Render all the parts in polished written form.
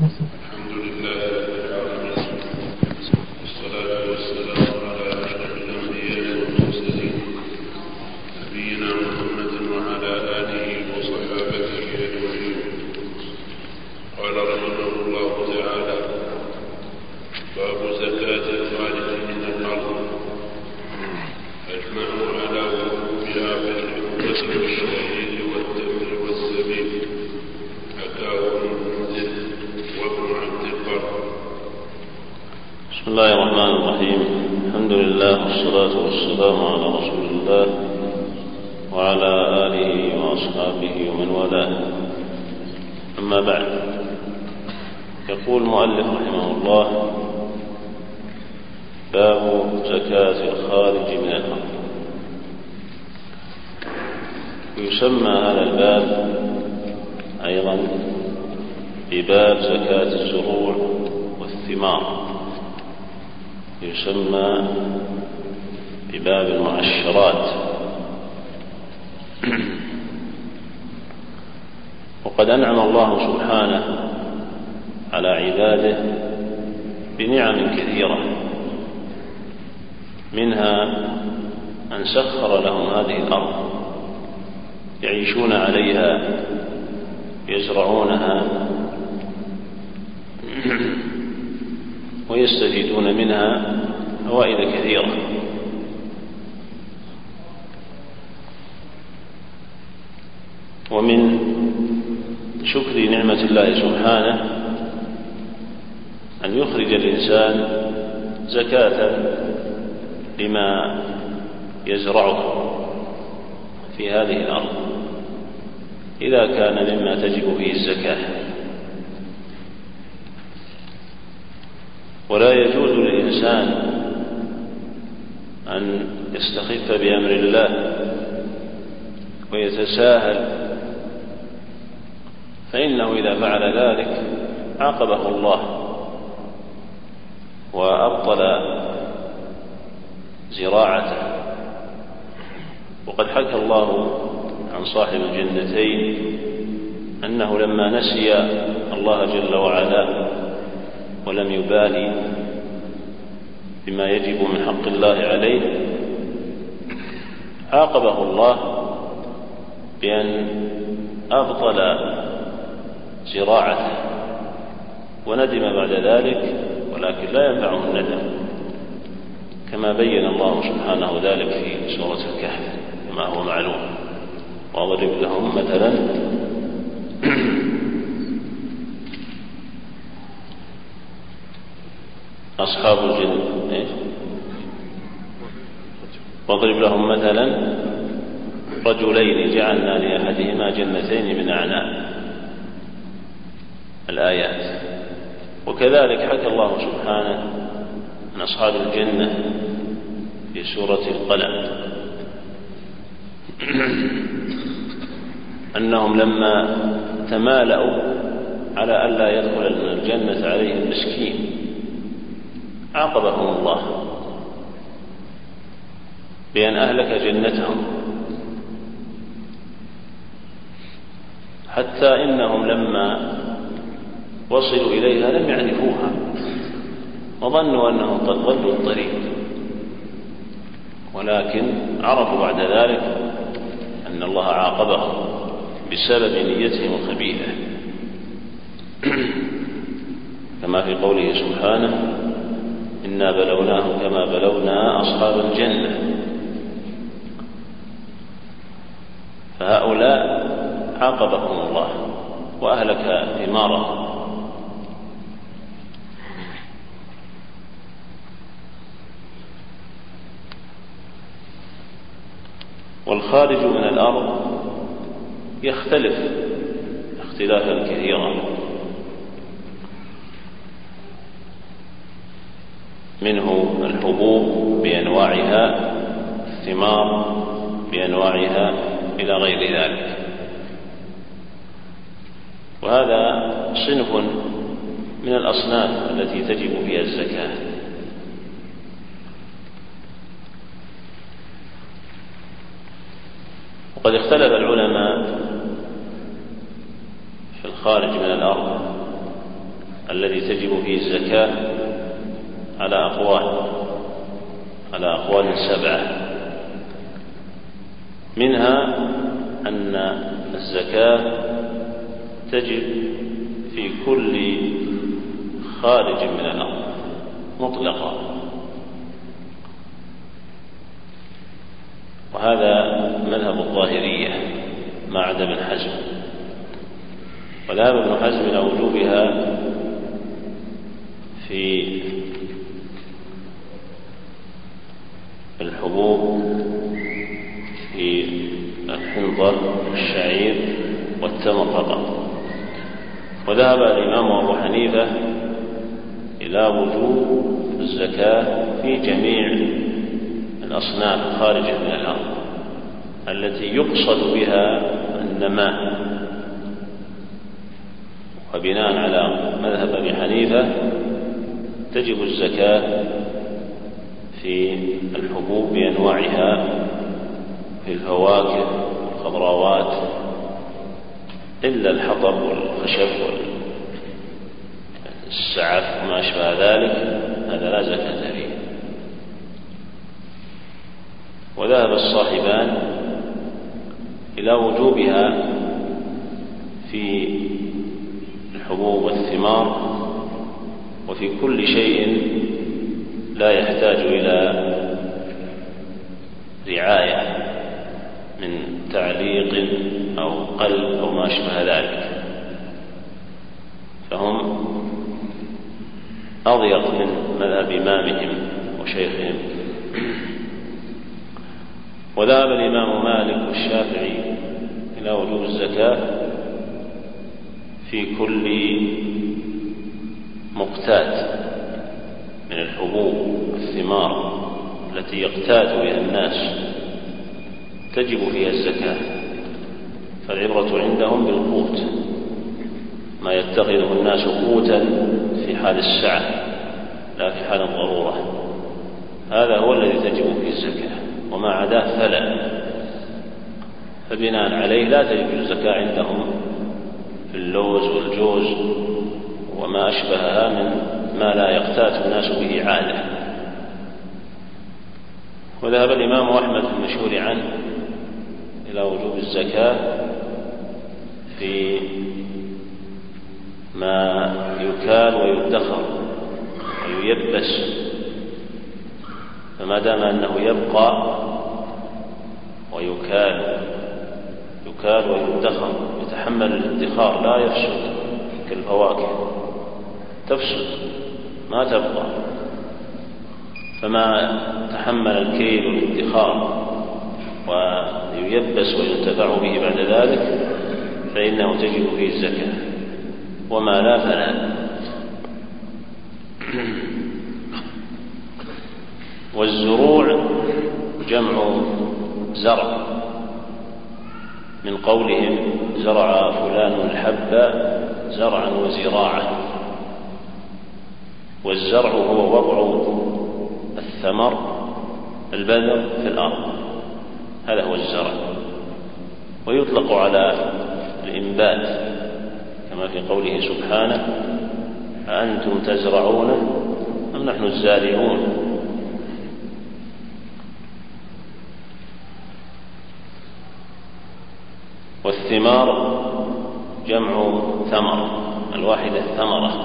الحمد لله رب العالمين، والصلاة والسلام على أشرف الأنبياء والمرسلين نبينا محمد وعلى آله وصحابته أجمعين. قال رحمه الله تعالى: باب زكاة الخارج من الأرض. أجمعوا على وجوبها في الحنطة والشعير والتمر والزبيب، حكاه ابن المنذر وابن عبد البر. بسم الله الرحمن الرحيم. الحمد لله والصلاة والسلام على رسول الله وعلى آله وأصحابه ومن والاه، أما بعد. يقول المؤلف رحمه الله: باب زكاة الخارج من الأرض. ويسمى هذا الباب أيضا بباب زكاة الزروع والثمار، يسمى بباب المعشرات. وقد أنعم الله سبحانه على عباده بنعم كثيرة، منها أن سخر لهم هذه الأرض يعيشون عليها، يزرعونها ويستفيدون منها فوائد كثيرة. ومن شكر نعمة الله سبحانه أن يخرج الإنسان زكاة لما يزرعه في هذه الأرض إذا كان مما تجب فيه الزكاة. ولا يجوز للإنسان أن يستخف بأمر الله ويتساهل، فإنه إذا فعل ذلك عاقبه الله وأبطل زراعته. وقد حكى الله عن صاحب الجنتين أنه لما نسي الله جل وعلا ولم يبالي بما يجب من حق الله عليه، عاقبه الله بأن أبطل زراعته وندم بعد ذلك، ولكن لا ينفعه الندم، كما بين الله سبحانه ذلك في سورة الكهف كما هو معلوم. واضرب لهم مثلا أصحاب الجنة، واضرب لهم مثلا رجلين جعلنا لأحدهما جنتين من أعناب، الآيات. وكذلك حكى الله سبحانه عن أصحاب الجنة في سورة القلم أنهم لما تمالأوا على ألا يدخل الجنة عليهم مسكين عاقبهم الله بأن أهلك جنتهم، حتى إنهم لما وصلوا إليها لم يعرفوها وظنوا أنهم قد ضلوا الطريق، ولكن عرفوا بعد ذلك أن الله عاقبهم بسبب نيتهم الخبيثة، كما في قوله سبحانه: إنا بلوناهم كما بلونا أصحاب الجنة. فهؤلاء عاقبهم الله وأهلك ثمارهم. والخارج من الأرض يختلف اختلافا كثيرا، منه الحبوب بأنواعها، الثمار بأنواعها، إلى غير ذلك. وهذا صنف من الأصناف التي تجب فيها الزكاة. وقد اختلف العلماء في الخارج من الأرض الذي تجب فيه الزكاة على أقوال 7. منها أن الزكاة تجب في كل خارج من الأرض مطلقا، وهذا مذهب الظاهرية ما عدا ابن حزم، وذهب ابن حزم إلى وجوبها في الحبوب، في الحنطة والشعير والتمر فقط. وذهب الإمام أبو حنيفة إلى وجوب الزكاة في جميع الأصناف الخارجة من الأرض التي يقصد بها النماء. وبناء على مذهب أبي حنيفة تجب الزكاة في الحبوب بأنواعها، في الفواكه والخضروات، إلا الحطب والخشب والسعف وما أشبه ذلك، هذا لا زكاة فيه. وذهب الصاحبان إلى وجوبها في الحبوب والثمار وفي كل شيء لا يحتاج إلى رعاية من تعليق أو قلب أو ما أشبه ذلك، فهم أضيق من مذهب إمامهم وشيخهم. وذهب الإمام مالك والشافعي إلى وجوب الزكاة في كل مقتات من الحبوب والثمار التي يقتات بها الناس تجب فيها الزكاة، فالعبرة عندهم بالقوت، ما يتخذه الناس قوتا في حال السعة لا في حال الضرورة، هذا هو الذي تجب فيه الزكاة، وما عداه فلا. فبناء عليه لا تجب الزكاة عندهم في اللوز والجوز وما أشبهها من ما لا يقتات الناس به عادة. وذهب الإمام أحمد المشهور عنه إلى وجوب الزكاة في ما يكال ويدخر وييبس، فما دام أنه يبقى ويكال ويدخر يتحمل الادخار لا يفسد كالفواكه، تفسد ما تبقى، فما تحمل الكيل والادخار وييبس وينتفع به بعد ذلك فإنه تجب فيه الزكاة، وما لا فلا. والزروع جمع زرع، من قولهم زرع فلان الحب زرعا وزراعا. والزرع هو وضع الثمر البذر في الأرض، هذا هو الزرع، ويطلق على الإنبات كما في قوله سبحانه أأنتم تزرعونه أم نحن الزارعون. والثمار جمع ثمر، الواحدة ثمرة،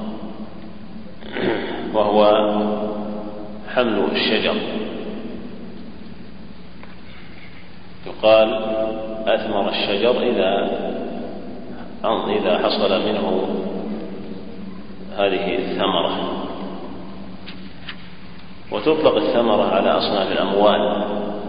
وهو حمل الشجر، يقال أثمر الشجر إذا حصل منه هذه الثمرة. وتطلق الثمرة على أصناف الأموال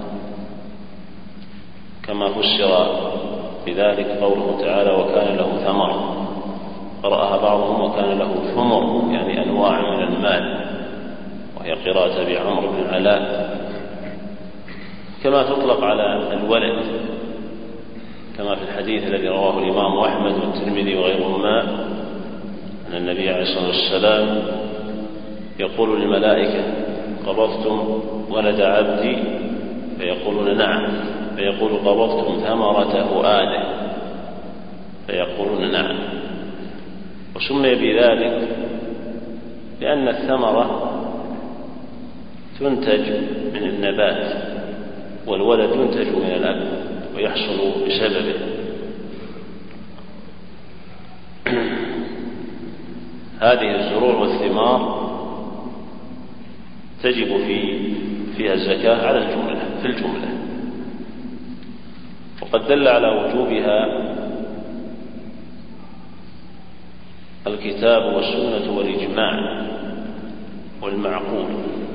كما فسر بذلك قوله تعالى وكان له ثمر، قرأها بعضهم وكان له ثمر، يعني أنواع من المال، وهي قراءة بعمرو بن العلاء. كما تطلق على الولد كما في الحديث الذي رواه الإمام أحمد والترمذي وغيرهما أن النبي عليه الصلاة والسلام يقول للملائكة قبضتم ولد عبدي؟ فيقولون نعم، فيقول قبضتم ثمرة فؤاده؟ فيقولون نعم. وسمي بذلك لأن الثمرة تنتج من النبات، والولد ينتج من الأب ويحصل بسببه. هذه الزروع والثمار تجب فيها الزكاة على في الجملة، وقد دل على وجوبها الكتاب والسنة والإجماع والمعقول.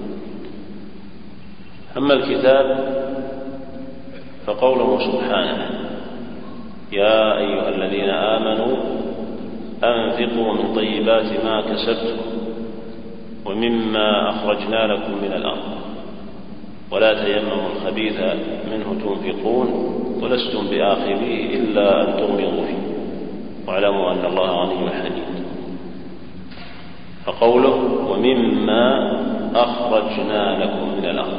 أما الكتاب فقوله سبحانه: يا أيها الذين آمنوا أنفقوا من طيبات ما كسبتم ومما أخرجنا لكم من الأرض ولا تيمموا الخبيث منه تنفقون ولستم بآخذيه إلا أن تغمضوا فيه واعلموا أن الله غني حميد. فقوله ومما أخرجنا لكم من الأرض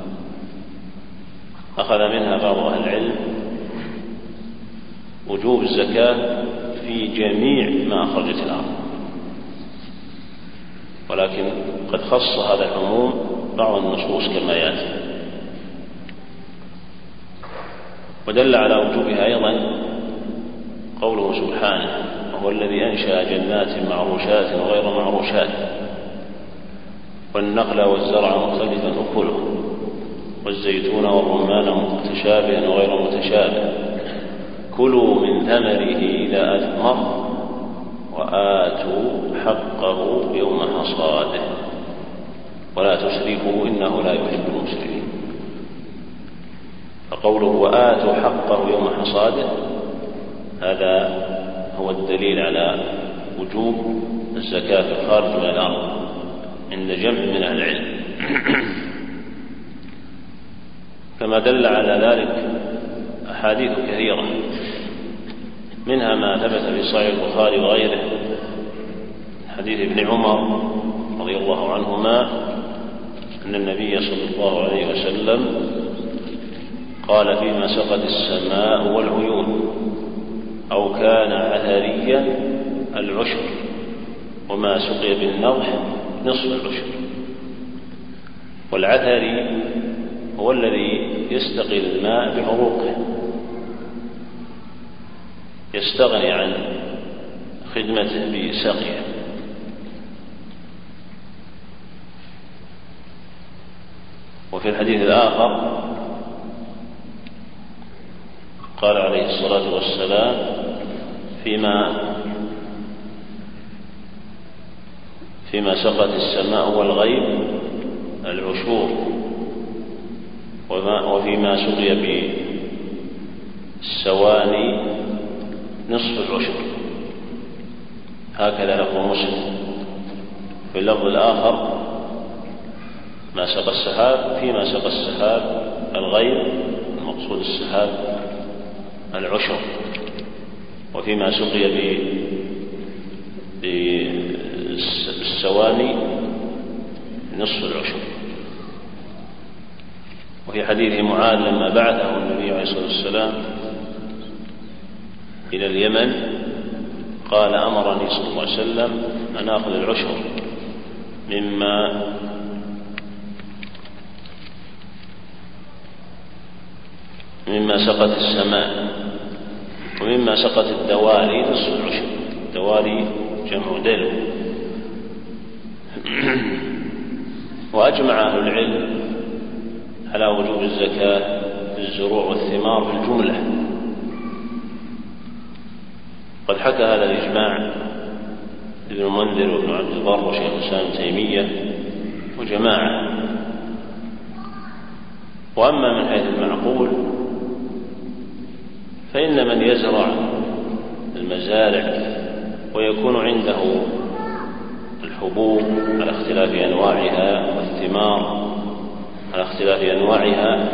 أخذ منها بعض أهل العلم وجوب الزكاة في جميع ما أخرجت الأرض، ولكن قد خص هذا العموم بعض النصوص كما يأتي. ودل على وجوبها أيضا قوله سبحانه: وهو الذي أنشأ جنات معروشات وغير معروشات والنخل والزرع مختلفا أكله والزيتون والرمان متشابها وغير متشابه كلوا من ثمره إذا أثمر وآتوا حقه يوم حصاده ولا تسرفوا إنه لا يحب المسرفين. فقوله وآتوا حقه يوم حصاده هذا هو الدليل على وجوب الزكاة في الخارج من الأرض عند جمع من أهل العلم. كما دل على ذلك أحاديث كثيرة، منها ما ثبت في صحيح البخاري وغيره حديث ابن عمر رضي الله عنهما أن النبي صلى الله عليه وسلم قال: فيما سقت السماء والعيون أو كان عثريا العشر وما سقي بالنضح نصف العشر. والعثري هو الذي يستقي الماء بعروقه، يستغني عن خدمته بسقيه. وفي الحديث الآخر قال عليه الصلاة والسلام: فيما سقت السماء والغيب العشور وفيما سقي بالسواني نصف العشر. هكذا لفظ مسلم. في اللفظ الآخر: ما سقى السحاب فيما سقى السحاب الغيب، المقصود السحاب العشر، وفيما سقي بالسواني نصف العشر. وفي حديث معاذ لما بعثه النبي عليه الصلاة والسلام إلى اليمن قال: أمرني صلى الله عليه وسلم أن آخذ العشر مما سقت السماء ومما سقت الدواري نصف العشر. الدواري جمع دلو. وأجمع أهل العلم على وجوب الزكاة في الزروع والثمار في الجملة. قد حكى هذا الإجماع ابن المنذر وابن عبد البر وشيخ الإسلام ابن تيمية وجماعة. وأما من حيث المعقول فإن من يزرع المزارع ويكون عنده الحبوب على اختلاف أنواعها والثمار على اختلاف أنواعها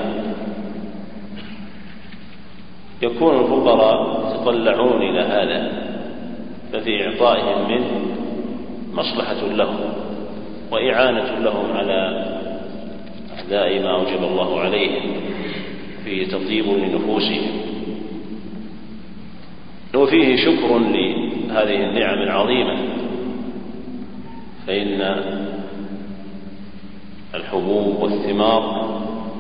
يكون الفقراء يتطلعون إلى هذا، ففي إعطائهم منه مصلحة لهم وإعانة لهم على أداء ما أوجب الله عليهم، فيه تطيب لنفوسهم، وفيه شكر لهذه النعم العظيمة فإن الحبوب والثمار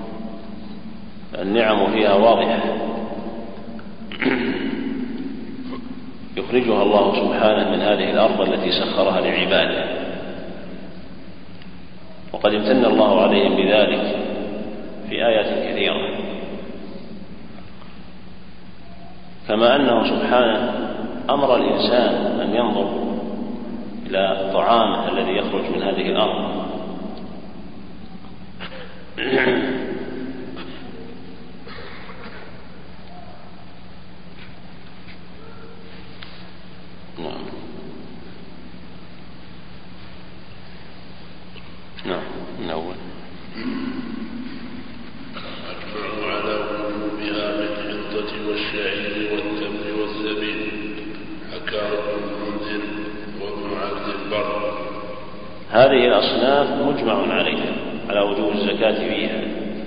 النعم فيها واضحة يخرجها الله سبحانه من هذه الأرض التي سخرها لعباده، وقد امتن الله عليهم بذلك في آيات كثيرة، كما أنه سبحانه أمر الإنسان أن ينظر إلى طعامه الذي يخرج من هذه الأرض. نعم من أول أجمعوا على وجوبها بالحنطة والشعير والتمر والزبيب، حكى ابن المنذر وابن عبد البر. هذه الأصناف مجمع عليها على وجوب الزكاة فيها،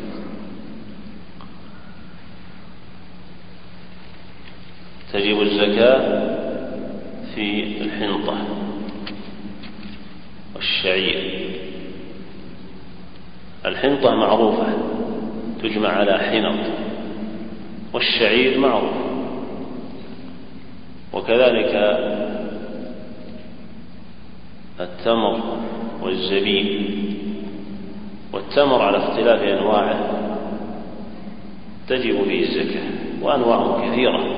تجب الزكاة في الحنطة والشعير. الحنطة معروفة تجمع على حنط، والشعير معروف، وكذلك التمر والزبيب. والتمر على اختلاف أنواعه تجب فيه الزكاة، وأنواع كثيرة.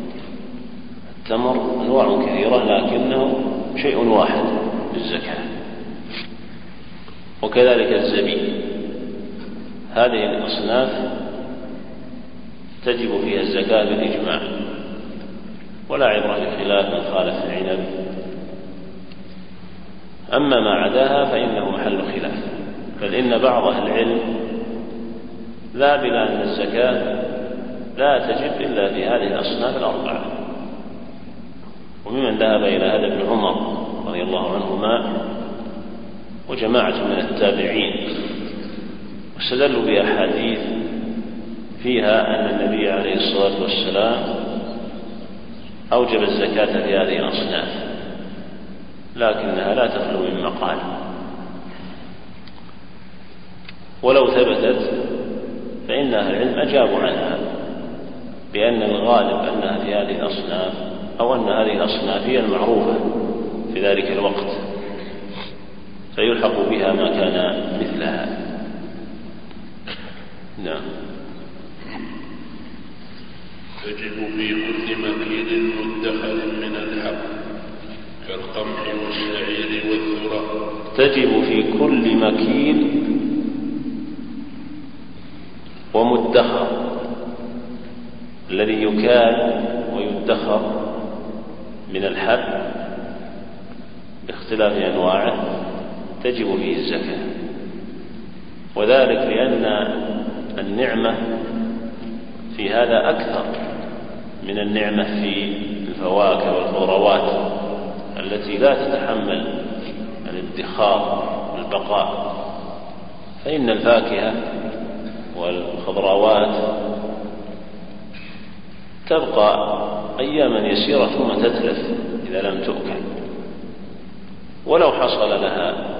التمر أنواع كثيرة لكنه شيء واحد للزكاة، وكذلك الزبيب. هذه الأصناف تجب فيها الزكاة بالإجماع، ولا عبرة بخلاف من خالف العنب. أما ما عداها فإنه محل خلاف، بل إن بعض أهل العلم ذهب إلى أن الزكاة لا تجب إلا في هذه الأصناف الأربعة، وممن ذهب إلى هذا ابن عمر رضي الله عنهما وجماعة من التابعين، واستدلوا بأحاديث فيها أن النبي عليه الصلاة والسلام أوجب الزكاة في هذه الأصناف، لكنها لا تخلو من مقال. ولو ثبتت فإن أهل العلم أجابوا عنها بأن الغالب أنها في هذه الأصناف، أو أن هذه الأصناف هي المعروفة في ذلك الوقت، فيلحق بها ما كان مثلها. نعم. تجب في كل مكيل مدخر من الحب كالقمح والشعير والذرة. تجب في كل مكيل ومدخر، الذي يكال ويدخر من الحب باختلاف أنواعه تجب فيه الزكاة، وذلك لأن النعمة في هذا أكثر من النعمة في الفواكه والخضروات التي لا تتحمل الادخار والبقاء. فإن الفاكهة والخضروات تبقى أياما يسيرة ثم تتلف إذا لم تؤكل، ولو حصل لها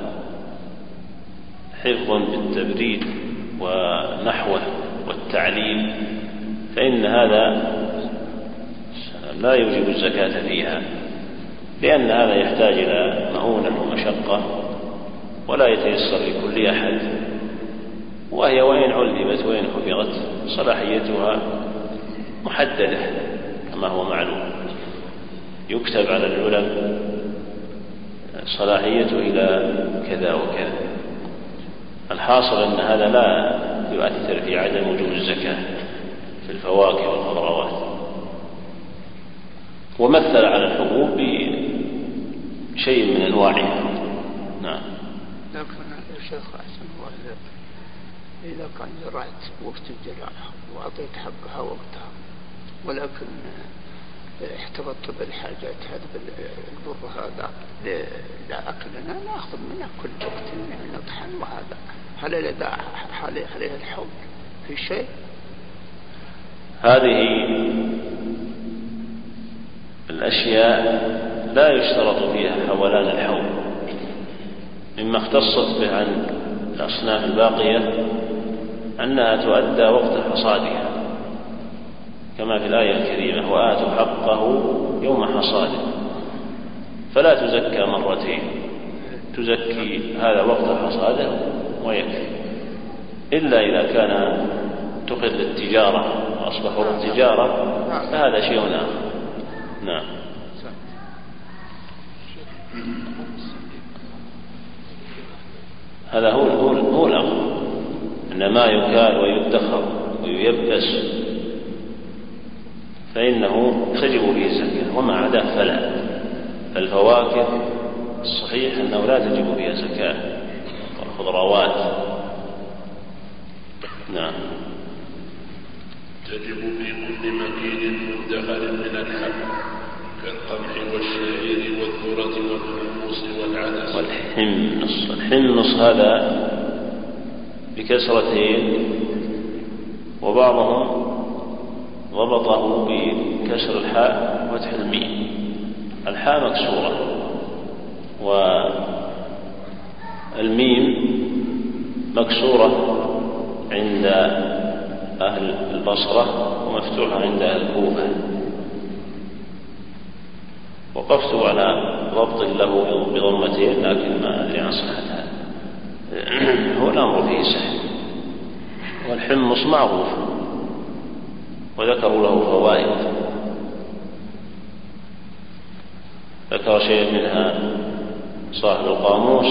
حفظ بالتبريد ونحوه والتعليم فإن هذا لا يوجب الزكاة فيها، لأن هذا يحتاج إلى مؤونة ومشقة ولا يتيسر لكل أحد، وهي وإن علمت وإن حفظت صلاحيتها محددة كما هو معلوم، يكتب على العلم صلاحيته إلى كذا وكذا. الحاصل أن هذا لا يؤثر في عدم وجوب الزكاة في الفواكه والخضروات. ومثل على الحبوب بشيء من أنواعها. نعم. لكن يا شيخ أحسن الله إذا كان زرعت وقت الزراعة وأعطيت حقها وقتها، ولكن احتفظت بالحاجات هذا بالبر هذا لأكلنا نأخذ منه كل وقت نطحن، وهذا هل عليه الحول في شيء؟ هذه الأشياء لا يشترط فيها حولان الحول، مما اختصت به عن الأصناف الباقية أنها تؤدى وقت حصادها كما في الآية الكريمة: وآتوا حقه يوم حصاده، فلا تزكى مرتين، تزكي هذا وقت حصاده ويكفي، إلا إذا كان تقل التجارة وأصبح وقت تجارة فهذا شيء آخر. نعم. هذا هو الأمر، أن ما يكال ويدخر وييبس فإنه تجب فيه الزكاة، وما عداه فلا. فالفواكه الصحيح أنه لا تجب فيها زكاة، والخضروات نعم تجب في كل مكين مدخر من الحب كالقمح والشعير والذرة والحمص والعدس والحمص. الحمص هذا بكسرتين، وبعضهم ضبطه بكسر الحاء وفتح الميم. الحاء مكسورة والميم مكسورة عند أهل البصرة ومفتوحة عند أهل الكوفة. وقفت على ضبط له بضمتين لكن ما أدري عن صحتها. هو الأمر فيه سهل. والحمص معروف وذكروا له فوائد، ذكر شيء منها صاحب القاموس،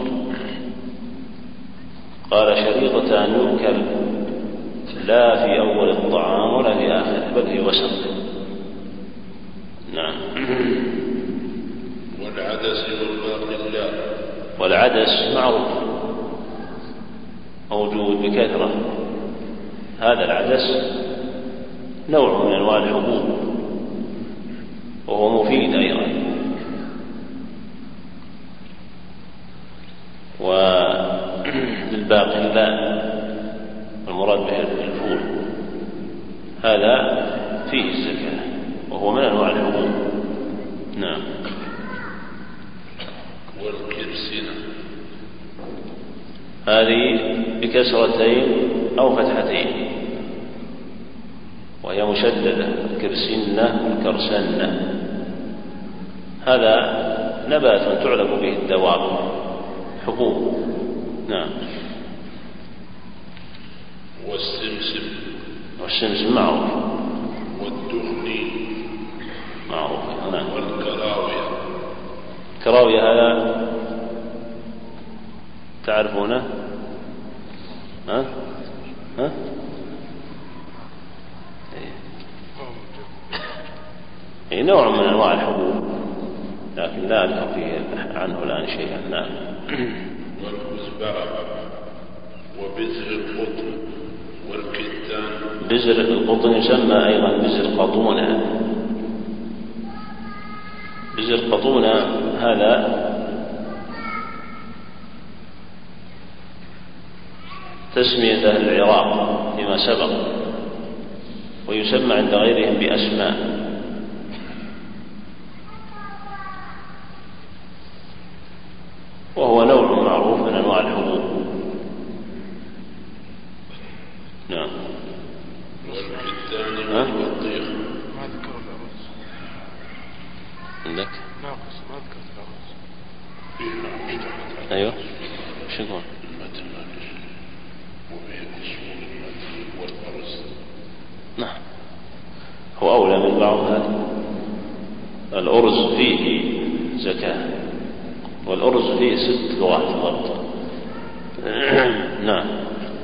قال: شريطة أن يؤكل لا في أول الطعام ولا في آخره بل في وسطه. نعم. والعدس والباقلات. والعدس معروف موجود بكثرة. هذا العدس نوع من أنواع الحبوب وهو مفيد أيضا. والباقلات المراد به الفول هذا فيه الزكاة وهو من أنواع الحبوب. نعم. والكرسنة هذه بكسرتين أو فتحتين وهي مشددة: الكرسنة والكرسنة. هذا نبات تعلب به الدواب، حبوب. نعم. والسمسم. والسمسم معروف. والدهن معروف. نعم. والكراوية. الكراوية هذا تعرفونه؟ ها؟ إيه، نوع من أنواع الحبوب لكن لا أذكر فيه عنه الآن شيئا. نعم. والكزبرة وبزر القطن والكتان. بزر القطن يسمى أيضا بزر قطونة. بزر قطونة هذا تسمية أهل العراق فيما سبق، ويسمى عند غيرهم بأسماء. وهو نوع معروف من أنواع الحبوب. نعم. والكتان والبطيخ. ما ذكر الأرز عندك؟ ناقص، ما ذكر الأرز. أيوه. شو يقول؟ نعم. هو أولى من بعض هذه. الأرز فيه زكاة، والأرز فيه 6 لغات ضبط. نعم.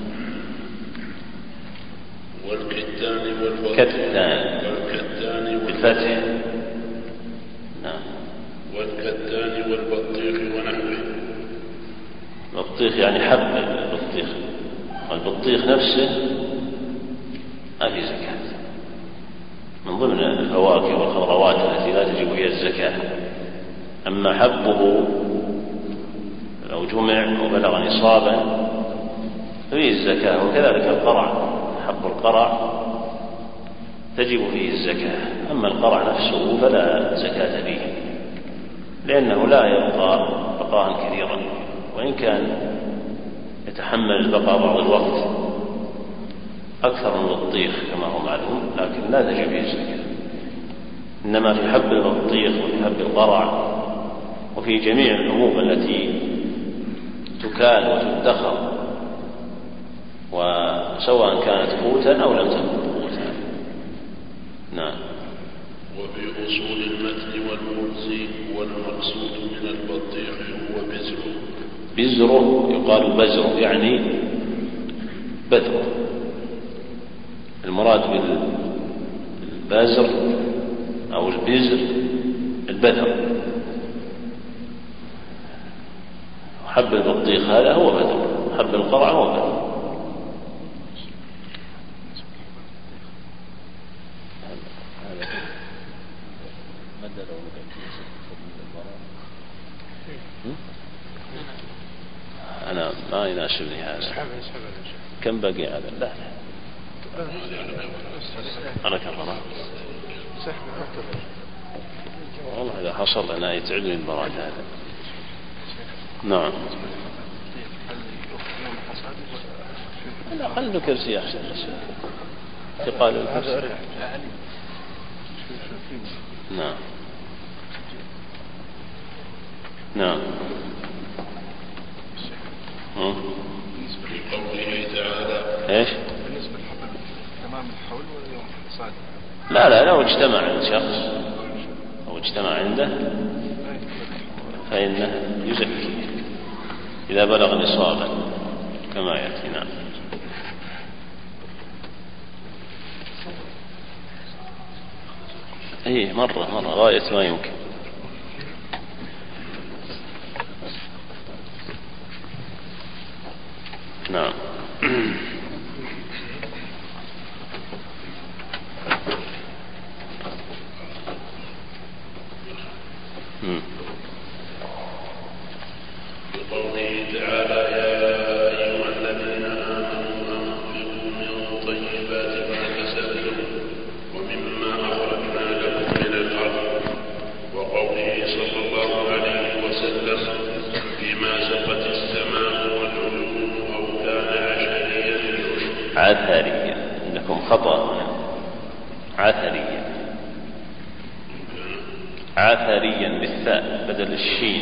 والكتان والبطيخ. كتان بالفتح. نعم. والكتان والبطيخ ونحوه. البطيخ يعني حب البطيخ، والبطيخ نفسه ما في زكاة، من ضمن الفواكه والخضروات التي لا تجب فيها الزكاة. أما حبه لو جمع وبلغ نصابا فيه الزكاة. وكذلك القرع، حب القرع تجب فيه الزكاة. أما القرع نفسه فلا زكاة فيه، لأنه لا يبقى بقاء كثيرا وإن كان يتحمل البقاء بعض الوقت أكثر من البطيخ كما هو معلوم، لكن لا تجب فيه الزكاة. إنما في حب البطيخ وفي حب القرع وفي جميع الحبوب التي تكال وتدخر، وسواء كانت قوتا أو لم تكن قوتا. نعم. وفي أصول المتن والمرزي والمقصود من البطيخ هو بزره. بزره يقال بزر يعني بذر. المراد بالبازر أو البزر البذر. حب البطيخ هذا هو بذر، حب القرع هو بذر. أنا ما يناسبني هذا. كم بقي هذا؟ لا أنا كرمه والله إذا حصل أنا يتعبني المراد هذا. نعم. لا خلنا كرسي أحسن. تقال الكرسي. نعم. نعم. في قوله تعالى ايش؟ بالنسبة لحب تمام الحول ولا يوم صادق؟ لا لو اجتمع عند شخص أو اجتمع عنده فإنه يزكي إذا بلغ نصابا كما يأتي. نعم. إيه مرة غاية ما يمكن. نعم. بقوله تعالى يا أيها الذين آمنوا أنفقوا من طيبات ما كسبتم ومما أخرجنا لكم من الأرض، وقوله صلى الله عليه وسلم فيما سقت السماء والعيون أو كان عثريا. عندكم خطأ هنا. عثريا بالثاء بدل الشين،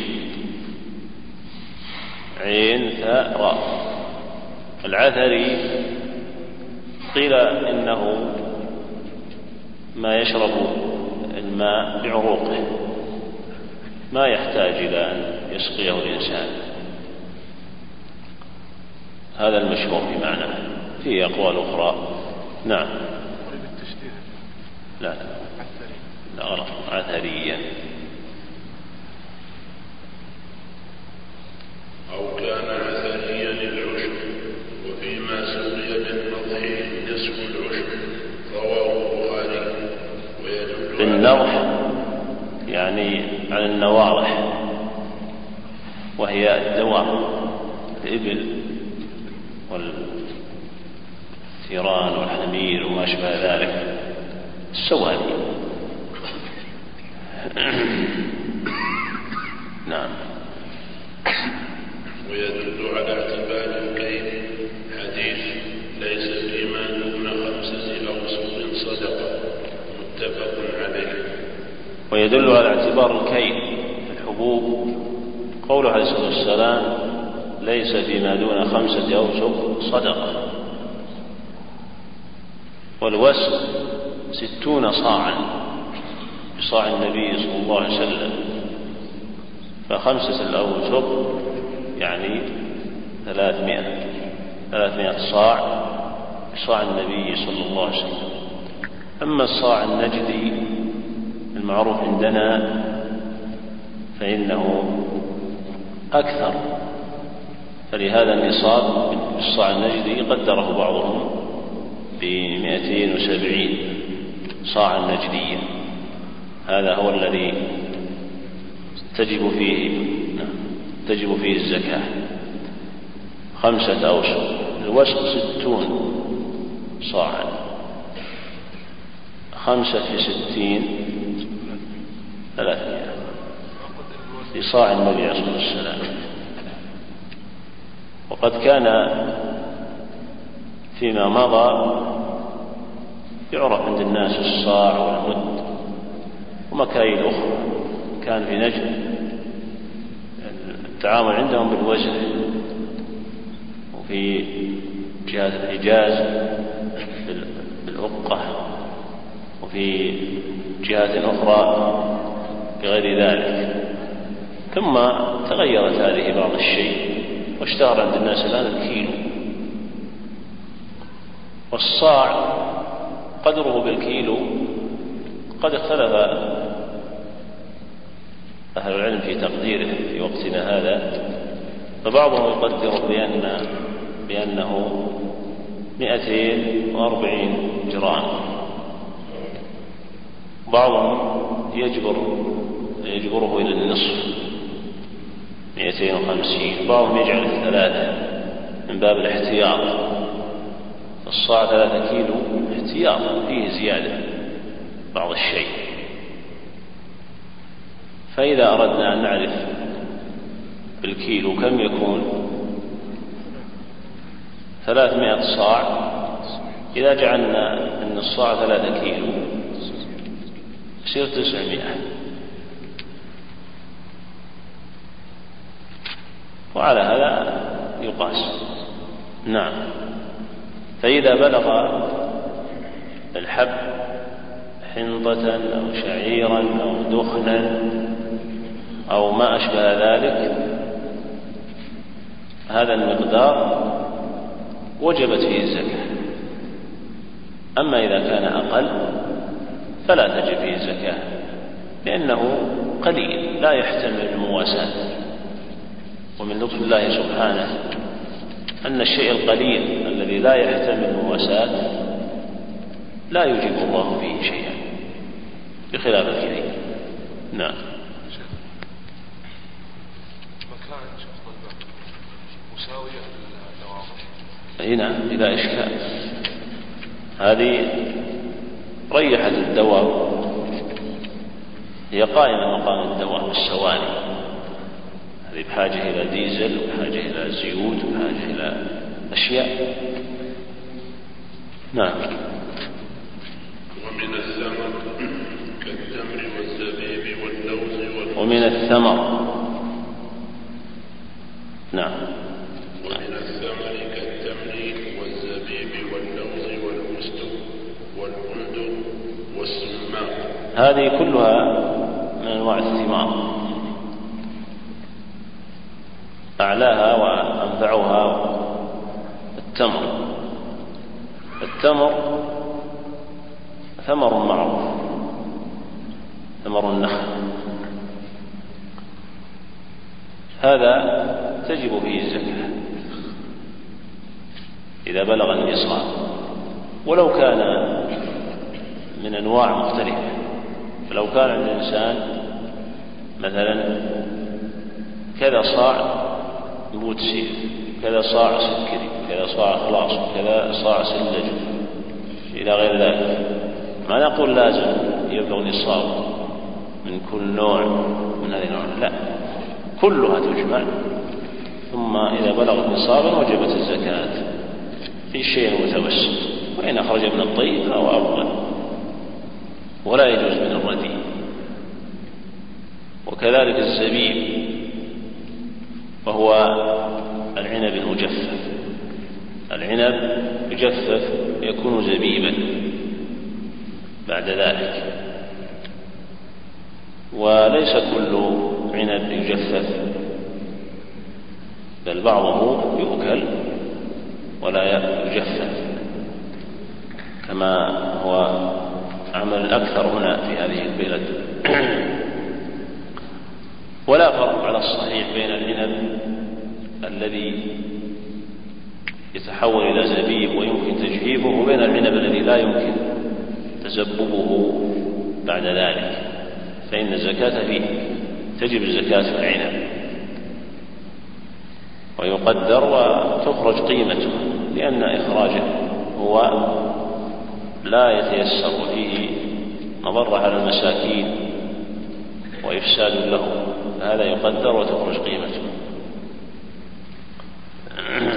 عين ثاء راء. العثري قيل إنه ما يشرب الماء بعروقه، ما يحتاج إلى أن يسقيه الإنسان. هذا المشهور في معناه، فيه أقوال أخرى. نعم. لا غلط. عثريا. أو كان عثريا العشب، وفيما سقي بالنضح نصف العشب، رواه البخاري. بالنضح يعني على النواضح، وهي الدواب، الإبل والثيران والحمير وما شابه ذلك، السواري. نعم. ويدل على اعتبار الكيل حديث ليس فيما دون 5 أوسق صدقة، متفق عليه. ويدل على اعتبار الكيل في الحبوب قوله عليه الصلاة والسلام ليس فيما دون 5 أوسق صدقة. والوسق 60 صاعا بصاع النبي صلى الله عليه وسلم، ف5 الأوسق يعني 300 صاع بصاع النبي صلى الله عليه وسلم. أما الصاع النجدي المعروف عندنا فإنه أكثر، فلهذا النصاب بالصاع النجدي قدره بعضهم ب270 صاعا نجديا. هذا هو الذي تجب فيه الزكاة. 5 أوسق. الوسق 60 صاعا، 5 في 60 300 لصاع النبي عليه الصلاة والسلام. وقد كان فيما مضى يعرف عند الناس الصاع والمد ومكاييل أخرى. كان في نجد التعامل عندهم بالوزن، وفي جهات الحجاز بالأقة، وفي جهات أخرى بغير ذلك. ثم تغيرت هذه بعض الشيء واشتهر عند الناس الآن الكيلو. والصاع قدره بالكيلو قد اختلف أهل العلم في تقديره في وقتنا هذا، فبعضهم يقدر بأنه 240 جرام، بعضهم يجبره إلى النصف 250، بعضهم يجعل 3 من باب الاحتياط. الصاع 3 كيلو احتياط، فيه زيادة بعض الشيء. فإذا أردنا أن نعرف بالكيلو كم يكون 300 صاع، إذا جعلنا أن الصاع 3 كيلو يصير 900، وعلى هذا يقاس. نعم. فإذا بلغ الحب حنطة أو شعيرا أو دخنا أو ما أشبه ذلك هذا المقدار وجبت فيه الزكاة. أما إذا كان أقل فلا تجب فيه الزكاة، لأنه قليل لا يحتمل المواساة. ومن لطف الله سبحانه أن الشيء القليل الذي لا يحتمل المواساة لا يجب الله فيه شيئا بخلاف الكثير. نعم. مساوية للدواب. هنا بلا إشكال. هذه ريحة الدواب هي قائمة مقام الدواب السواني، هذه بحاجة إلى ديزل وبحاجة إلى زيوت وبحاجة إلى أشياء. نعم. ومن الثمر كالتمر والزبيب واللوز ومن الثمر. نعم. ومن الثمر كالتمر والزبيب واللوز والمستق والبندق والسمان. هذه كلها من أنواع الثمار، أعلاها وأنفعها التمر. التمر ثمر معروف، ثمر النخل، هذا تجب فيه الزكاة إذا بلغ النصاب، ولو كان من أنواع مختلفة. فلو كان عند الإنسان مثلا كذا صاع نبوت سيف، كذا صاع سكري، كذا صاع خلاص، كذا صاع سلج إلى غير ذلك، ما نقول لازم يبلغ نصاب من كل نوع من هذه النوع، لا، كلها تجمع، ثم إذا بلغت نصابا وجبت الزكاة في شيء متوسط، وإن أخرج من الطيب فهو أفضل، ولا يجوز من الرديء. وكذلك الزبيب وهو العنب المجفف، العنب يجفف يكون زبيبا بعد ذلك، وليس كل عنب يجفف، بل بعضه يؤكل ولا يجفف كما هو عمل الأكثر هنا في هذه البلاد. ولا فرق على الصحيح بين العنب الذي يتحول إلى زبيب ويمكن تجفيفه وبين العنب الذي لا يمكن تزببه بعد ذلك، فإن الزكاة فيه، تجب الزكاة في العنب ويقدر وتخرج قيمته، لأن إخراجه هو لا يتيسر فيه مضرة على المساكين وإفساد له، هذا يقدر وتخرج قيمته.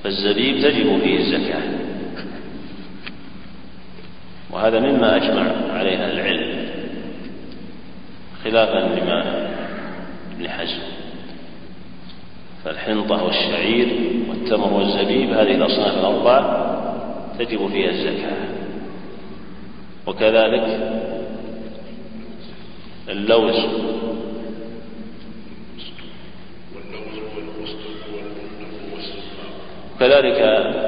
فالزبيب تجب فيه الزكاة، وهذا مما أجمع عليه أهل العلم خلافا لما ابن حزم. فالحنطة والشعير والتمر والزبيب هذه الأصناف الأربعة تجب فيها الزكاة، وكذلك اللوز وكذلك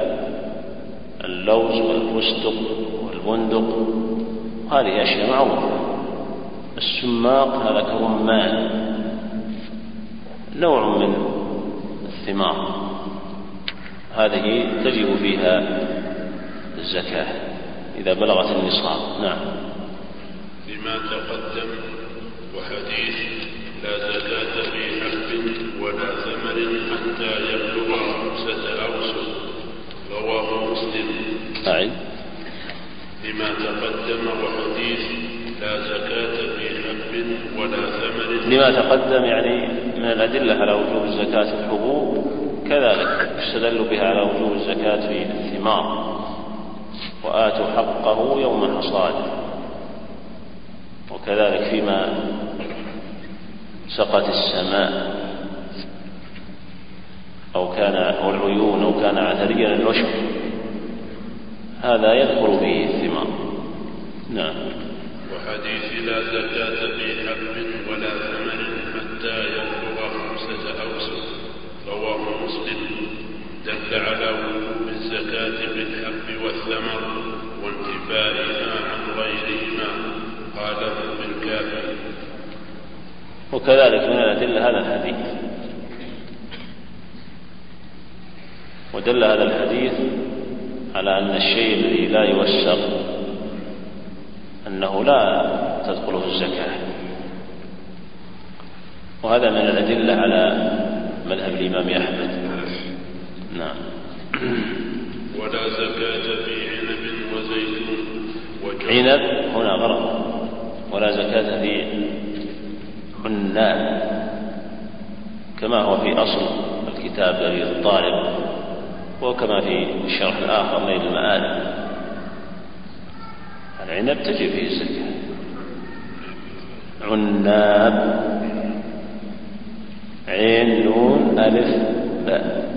اللوز والفستق والبندق، هذه أشياء معروفة. السماق هذا كرمان، نوع من الثمار، هذه تجب فيها الزكاة إذا بلغت النصاب. نعم. لما تقدم وحديث لا زكاة في حب ولا ثمر حتى يبلغ 5 أوسق رواه مسلم. أعد. لما تقدم وحديث لا زكاة في حب ولا ثمر. لما تقدم يعني من الأدلة على وجوب الزكاة في الحبوب، كذلك يستدل بها على وجوب الزكاة في الثمار، وآتوا حقه يوم حصاده. وكذلك فيما سقت السماء أو العيون أو كان عثريا العشب، هذا يدخل فيه الثمار. نعم. وحديث لا زكاة في حب ولا ثمر حتى يبلغ 5 أوسق رواه مسلم، دل على وجوب الزكاة في الحب والثمر وانتفائها عن غيرهما، قاله بالكافي. وكذلك من الأدلة هذا الحديث، ودل هذا الحديث على أن الشيء الذي لا يوسق أنه لا تدخله الزكاة، وهذا من الأدلة على مذهب الإمام أحمد. نعم. ولا زكاة في عنب وزيتون عنب هنا غرض، ولا زكاة في عناب كما هو في أصل الكتاب دليل الطالب، وكما في الشرح الآخر نيل المآل. العنب تجب فيه الزكاة. عناب عين نون ألف باء.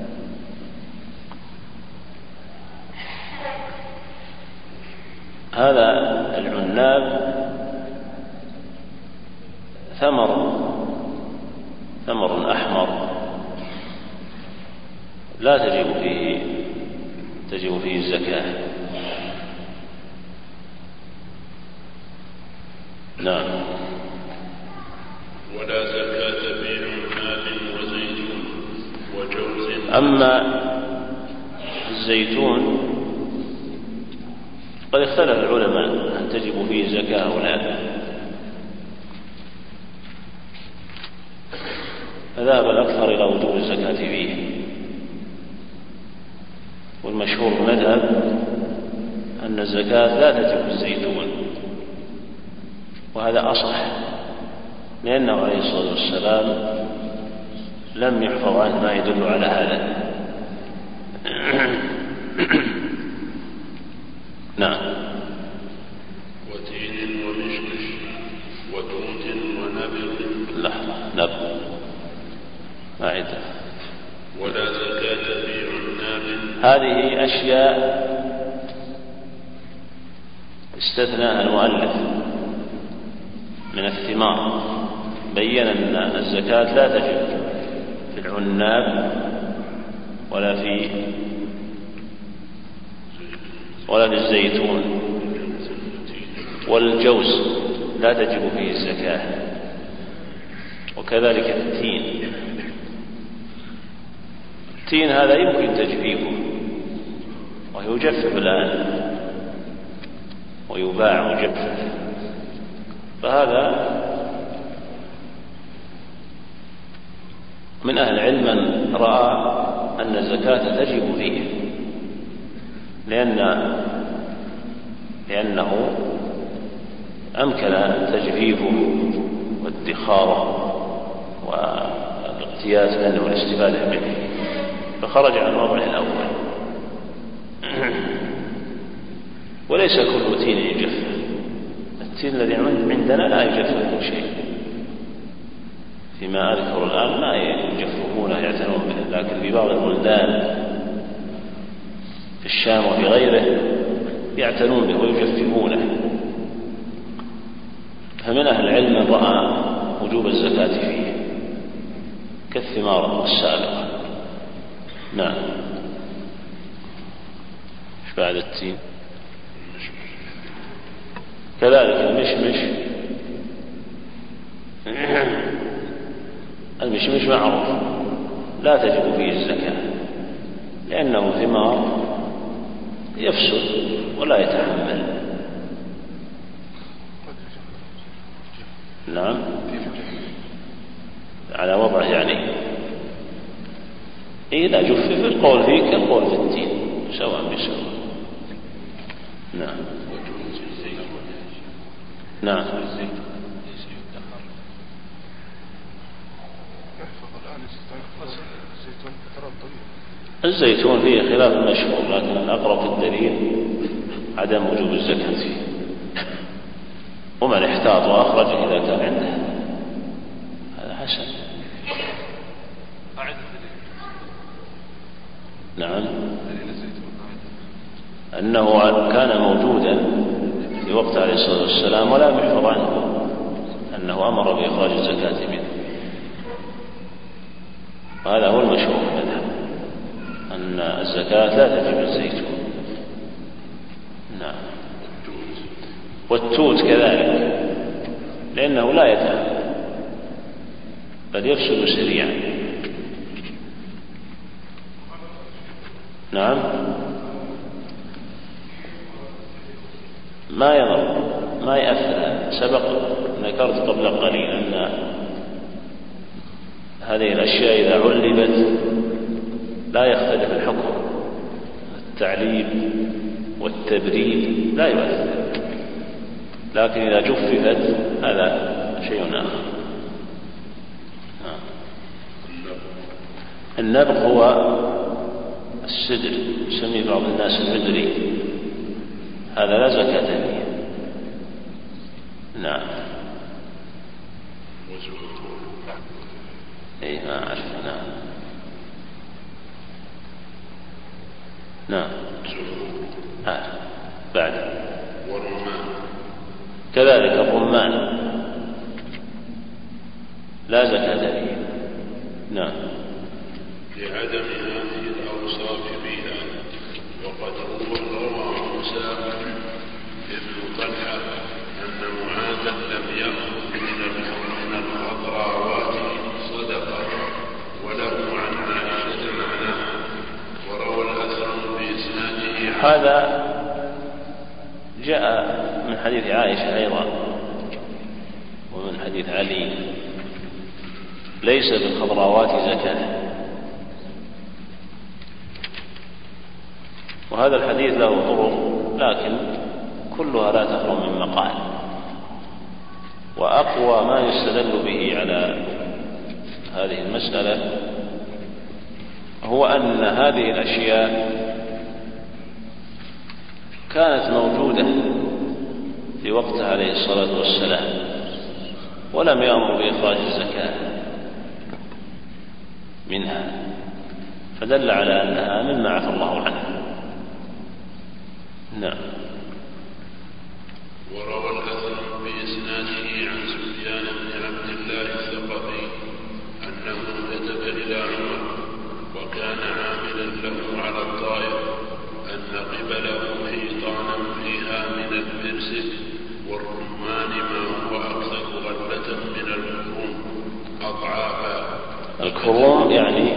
هذا العناب ثمر أحمر لا تجب فيه الزكاة. نعم. ولا زكاة في عناب وزيتون وجوز. أما الزيتون قد اختلف العلماء هل تجب فيه زكاة أو لا، فذهب الأكثر إلى وجوب الزكاة فيه، والمشهور المذهب أن الزكاة لا تجب الزيتون، وهذا أصح، لأنه عليه الصلاة والسلام لم يحفظ عنه ما يدل على هذا. نعم. وتين ومشمش وتوت ونبر. لحظة، نبر أعيدها. ولا زكاة في عناب. هذه أشياء استثناها المؤلف من الثمار، بين أن الزكاة لا تجب في العناب ولا في الزيتون، والجوز لا تجب فيه الزكاة، وكذلك التين هذا يمكن تجفيفه ويجفف الآن ويباع مجفف، فهذا من أهل العلم من رأى أن الزكاة تجب فيه، لأنه أمكن تجفيفه وادخاره والاقتياس منه والاستفادة منه. فخرج عن وضعه الأول. وليس كل تين يجف، التين الذي عندنا لا يجففه شيء، فيما أذكر الآن ما يجففونه يعتنون به، لكن في بعض البلدان في الشام وفي غيره يعتنون به ويجففونه. فمن أهل العلم من رأى وجوب الزكاة فيه كالثمار السابقة. نعم. ايش بعد التين؟ كذلك المشمش معروف لا تجب فيه الزكاة لأنه ثمار يفسد ولا يتحمل. نعم على وضعه يعني إذا جفف القول فيه كالقول في التين سواء بسواء. نعم. نعم. الزيتون فيه خلاف مشهور، لكن الأقرب في الدليل عدم وجوب الزكاة فيه، ومن احتاط وأخرج إذا كان عنده هذا حسن. نعم. أنه كان موجودا في وقت عليه الصلاة والسلام ولا يحفظ عنه أنه أمر بإخراج الزكاة منه، وهذا هو المشهور في المذهب أن الزكاة لا تجب الزيتون. نعم. والتوت كذلك لأنه لا يتحمل بل يفسد سريعا. نعم. ما يضر ما يأثر. سبق ذكرت قبل قليل أن هذه الأشياء إذا علبت لا يختلف الحكم، التعليب والتبريد لا يؤثر، لكن إذا جففت هذا شيء آخر. النبق هو السدر، يسميه بعض الناس المدري، هذا لا زكاة فيه. نعم. اي ما اعرف. نعم. بعد كذلك الرمان لا زكاة فيه. نعم. لعدم هذه الأوصاف بها. وقد روى موسى ابن طلحة أن معاذا لم يأخذ من الخضراوات صدقة، وله عن عائشة معناها، وروى الأثرم بإسناده. هذا جاء من حديث عائشة أيضا ومن حديث علي ليس بالخضراوات زكاة، وهذا الحديث له طرق لكن كلها لا تخلو من مقال. وأقوى ما يستدل به على هذه المسألة هو أن هذه الأشياء كانت موجودة في وقت عليه الصلاة والسلام ولم يأمر بإخراج الزكاة منها، فدل على أنها مما عفى الله عنه. نعم. وروى الأثرم بإسناده عن سفيان بن عبد الله الثقفي أنه كتب إلى عمر وكان عاملا له على الطائر أن قبله حيطانا فيها من البرسل والرمان ما هو أكثر غلة من الكروم أضعافا. الكروم يعني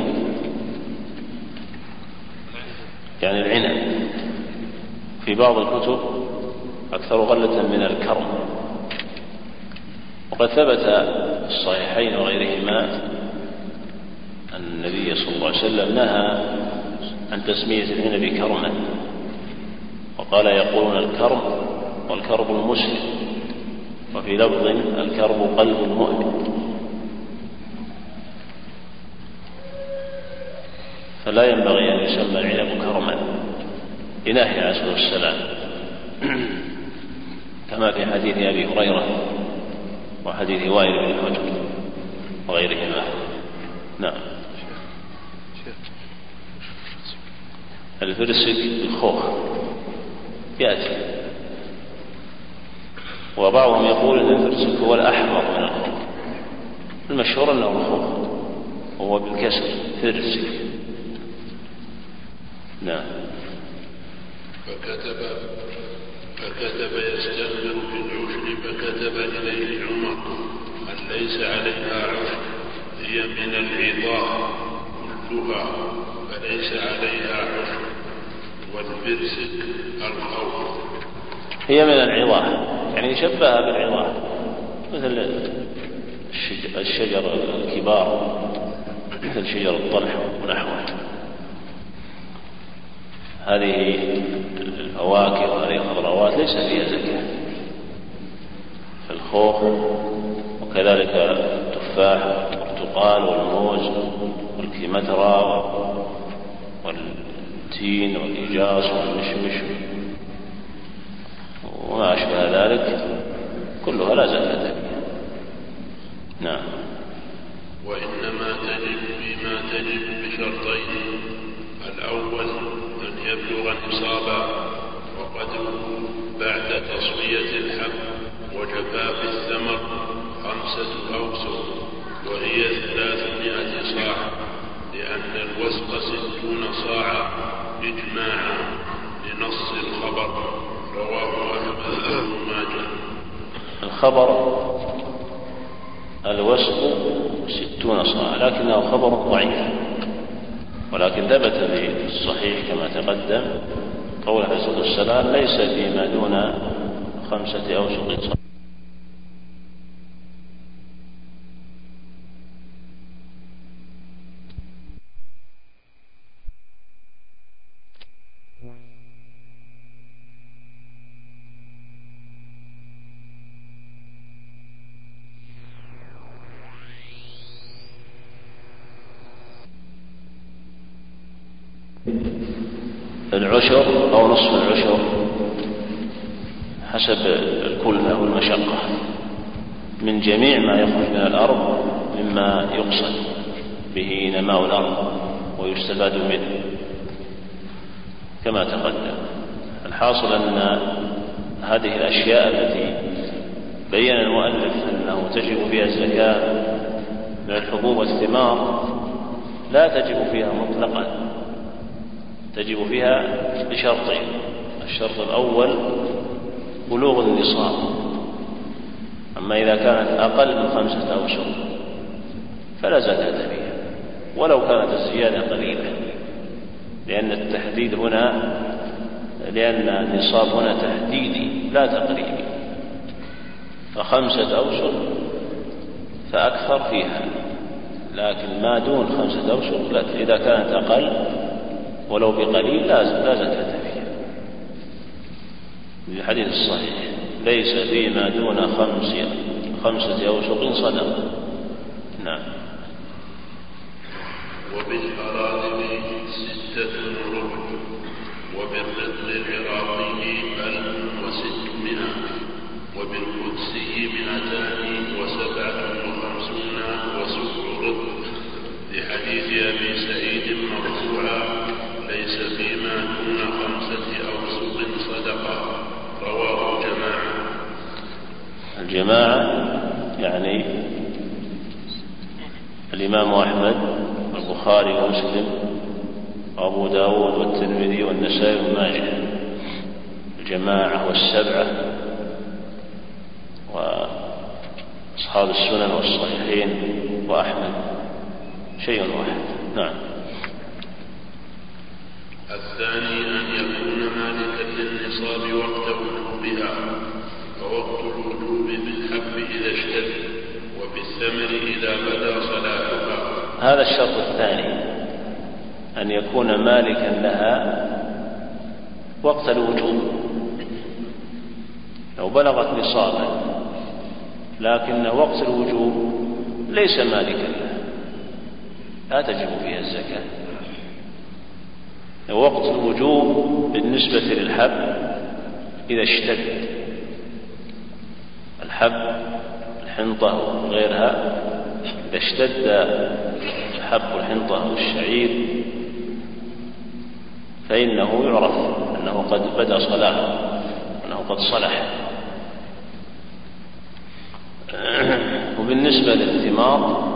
العنب، في بعض الكتب أكثر غلة من الكرم. وقد ثبت في الصحيحين وغيرهما أن النبي صلى الله عليه وسلم نهى عن تسمية العنب كرما، وقال يقولون الكرم والكرب المسلم، وفي لفظ الكرب قلب المؤمن. فلا ينبغي أن يسمى العنب كرما لنهي عليه الصلاة والسلام كما في حديث أبي هريرة وحديث وائل بن حجر وغيرهما. نعم. الفرسك الخوخ يأتي، وبعضهم يقول أن الفرسك هو الأحمر من الخوخ، المشهور أنه الخوخ وهو بالكسر فرسك. نعم. فكتب يستغفر في العشر، فكتب إليه عمر أن ليس عليها عشر، هي من العظام كلها فليس عليها عشر، والفرسك الخوف. هي من العظام يعني شبهها بالعظام مثل الشجر الكبار مثل شجر الطلح ونحوه. هذه الفواكه وهذه الخضروات ليس فيها زكاة، فالخوخ وكذلك التفاح والبرتقال والموز والكمثرى والتين والإجاص والمشمش وما أشبه ذلك كلها لا زكاة فيها. نعم. وإنما تجب فيما تجب بشرطين: الأول أن يبلغ نصابا وقدره بعد تصفية الحب وجفاف الثمر 5 أوسق، وهي 300 صاع، لأن الوسق 60 صاعا إجماعا لنص الخبر. رواه أحمد بن ماجه. الخبر الوسق 60 صاع لكنه خبر ضعيف، ولكن ثبت في الصحيح كما تقدم قول عليه الصلاة والسلام: ليس فيما دون 5 أوسق صاع. العشر أو نصف العشر حسب الكلفة والمشقة من جميع ما يخرج من الأرض مما يقصد به نماء الأرض ويستفاد منه كما تقدم. الحاصل أن هذه الأشياء التي بين المؤلف أنه تجب فيها الزكاة من الحبوب والثمار لا تجب فيها مطلقا، تجب فيها بشرطين: الشرط الأول بلوغ النصاب، أما إذا كانت أقل من 5 أوسق فلا زكاة فيها ولو كانت الزيادة قليلة، لأن التحديد هنا لأن النصاب هنا تحديدي لا تقريبي، ف5 أوسق فأكثر فيها، لكن ما دون 5 أوسق لا، إذا كانت أقل ولو بقليل لا زكاة فيها. في الحديث الصحيح: ليس فيما دون 5 أوسق صدقة. نعم. وبالحرائم 6 ربع، وبالرطل العراقي 1600، وبالقدسي 257 وسبع رطل، لحديث أبي سعيد مرفوعا: ليس فيما دون 5 أوسق صدقة. رواه جماعة. الجماعة يعني الإمام أحمد والبخاري ومسلم وأبو داود والترمذي والنسائي وماجه، الجماعة والسبعة وأصحاب السنن والصحيحين وأحمد شيء واحد. نعم. الثاني أن يكون مالكا للنصاب وقت وجوبها، فوقت الوجوب بالحب إذا اشتد، وبالثمر إذا بدا صلاحها. هذا الشرط الثاني، أن يكون مالكا لها وقت الوجوب. لو بلغت نصابا لكن وقت الوجوب ليس مالكا لها لا تجب فيها الزكاة، وقت الوجوب بالنسبة للحب إذا اشتد الحب، الحنطة وغيرها، إذا اشتد حب الحنطة والشعير فإنه يعرف أنه قد بدأ صلاحه، أنه قد صلح. وبالنسبة للثمار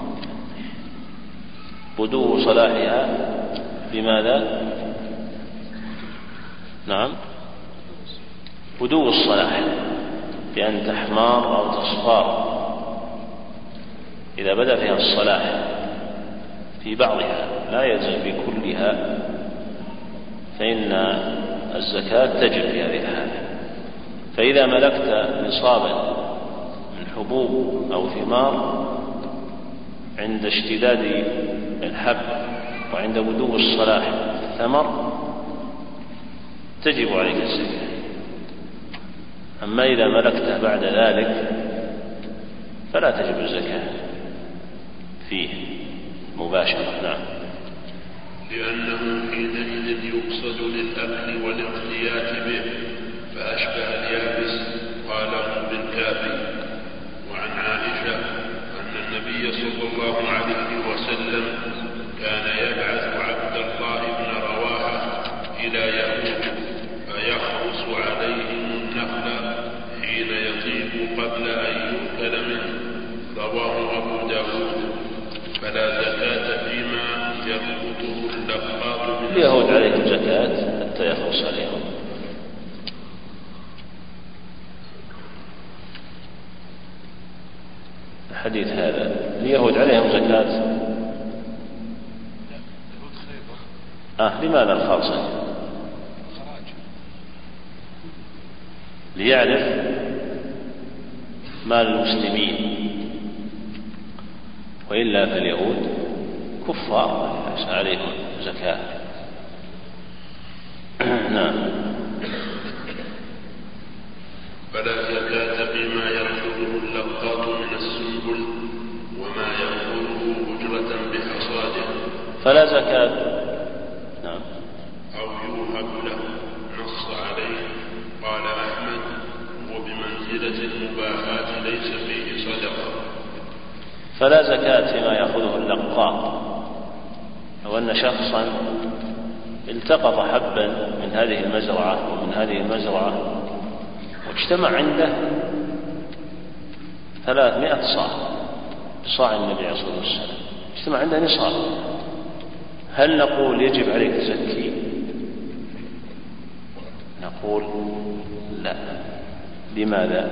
بدو صلاحها بماذا؟ نعم، بدو الصلاح بأن تحمار أو تصفار إذا بدأ فيها الصلاح في بعضها، لا يلزم بكلها، فإن الزكاة تجب في هذه الحالة. فإذا ملكت نصابا من حبوب أو ثمار عند اشتداد الحب وعند بدو الصلاح الثمر تجب عليك الزكاة. أما إذا ملكته بعد ذلك فلا تجب الزكاة فيه مباشرة. نعم. لأنه حينئذ يقصد للأكل والاقتيات به، فأشبه اليابس قاله بالكافي. وعن عائشة أن النبي صلى الله عليه وسلم كان يبعث عبد الله بن رواحة إلى يهود فيخرس عليهم النخل حين يطيب قبل أن يؤكل منه، رواه أبو داود. فلا زكاة فيما يربطه اللقاط من اليهود عليهم زكاة حتى يخرس عليهم. الحديث هذا اليهود عليهم زكاة. لماذا الخاصة؟ ليعرف مال المسلمين، وإلا فاليهود كفار ليس عليهم زكاة. نعم. فلا زكاة فيما يأخذه اللقاط من السنبل وما يأخذه أجرة بحصاده. فلا زكاة. نعم. أو يوهب له، نص عليه. قال أحمد: هو بمنزلة المباحات ليس فيه صدقة. فلا زكاة فيما يأخذه اللقاط. لو أن شخصا التقط حبا من هذه المزرعة ومن هذه المزرعة واجتمع عنده 300 صاع بصاع النبي عليه الصلاة والسلام، اجتمع عنده نصاب، هل نقول يجب عليك تزكي؟ نقول لا. لماذا؟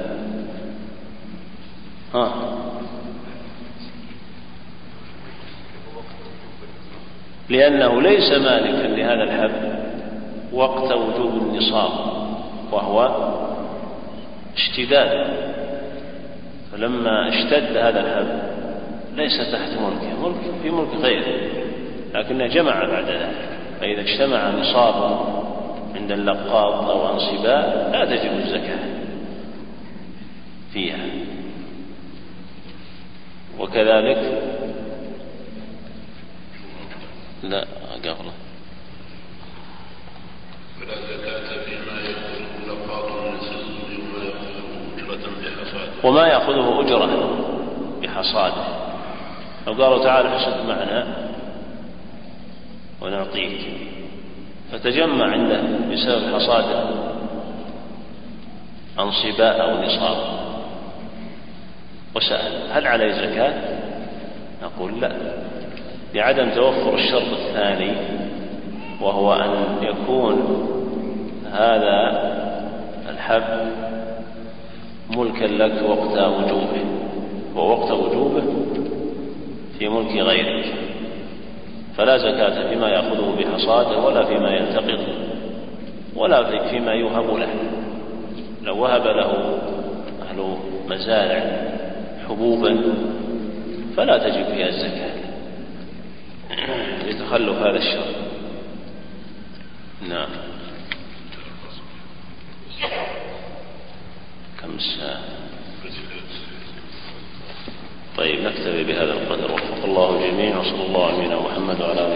لأنه ليس مالكا لهذا الحب وقت وجوب النصاب وهو اشتداد، فلما اشتد هذا الحب ليس تحت ملكه، في ملك غيره، لكنه جمع بعد ذلك. فإذا اجتمع نصاب عند اللقاط أو أنصباء لا تجب الزكاة فيها. وكذلك لا قبله فلا زكاة فيما يأخذه اللقاط من السنبل وما يأخذه أجرة بحصاده. وما يأخذه أجرة بحصاده. لو قالوا تعالى حصد معنا ونعطيك، فتجمع عنده بسبب حصاده أنصباء أو نصاب وسأل هل عليه زكاة؟ نقول لا، لعدم توفر الشرط الثاني، وهو أن يكون هذا الحب ملكا لك وقت وجوبه، ووقت وجوبه في ملك غيرك، فلا زكاة فيما يأخذه بحصاده ولا فيما يلتقط ولا فيما يوهب له. لو وهب له أهل مزارع حبوبا فلا تجب فيها الزكاة لتخلف هذا الشرط. نعم. كم ساعة؟ طيب نكتفي بهذا القدر، وفق الله الجميع، وصلى الله على نبينا محمد وعلى